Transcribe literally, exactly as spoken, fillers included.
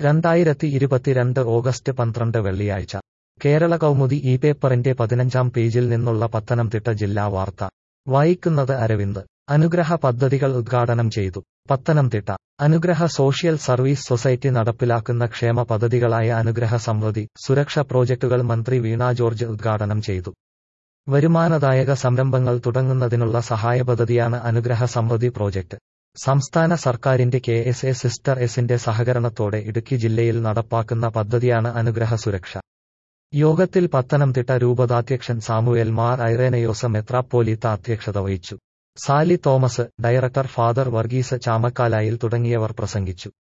രണ്ടായിരത്തി ഇരുപത്തിരണ്ട് ഓഗസ്റ്റ് പന്ത്രണ്ട് വെള്ളിയാഴ്ച കേരള കൗമുദി ഈ പേപ്പറിന്റെ പതിനഞ്ചാം പേജിൽ നിന്നുള്ള പത്തനംതിട്ട ജില്ലാ വാർത്ത വായിക്കുന്നത് അരവിന്ദ്. അനുഗ്രഹ പദ്ധതികൾ ഉദ്ഘാടനം ചെയ്തു. പത്തനംതിട്ട അനുഗ്രഹ സോഷ്യൽ സർവീസ് സൊസൈറ്റി നടപ്പിലാക്കുന്ന ക്ഷേമ പദ്ധതികളായ അനുഗ്രഹ സമൃദ്ധി, സുരക്ഷ പ്രോജക്ടുകൾ മന്ത്രി വീണ ജോർജ് ഉദ്ഘാടനം ചെയ്തു. വരുമാനദായക സംരംഭങ്ങൾ തുടങ്ങുന്നതിനുള്ള സഹായ പദ്ധതിയാണ് അനുഗ്രഹ സമൃദ്ധി പ്രോജക്ട്. സംസ്ഥാന സർക്കാരിന്റെ കെ എസ് എ സിസ്റ്റർ എസിന്റെ സഹകരണത്തോടെ ഇടുക്കി ജില്ലയിൽ നടപ്പാക്കുന്ന പദ്ധതിയാണ് അനുഗ്രഹ സുരക്ഷ. യോഗത്തിൽ പത്തനംതിട്ട രൂപതാധ്യക്ഷൻ സാമുവേൽ മാർ ഐറേനയോസ് മെത്രാപ്പോലീത്ത അധ്യക്ഷത വഹിച്ചു. Sally Thomas, director father Varghese Chamakkalayil തുടങ്ങിയവർ പ്രസംഗിച്ചു.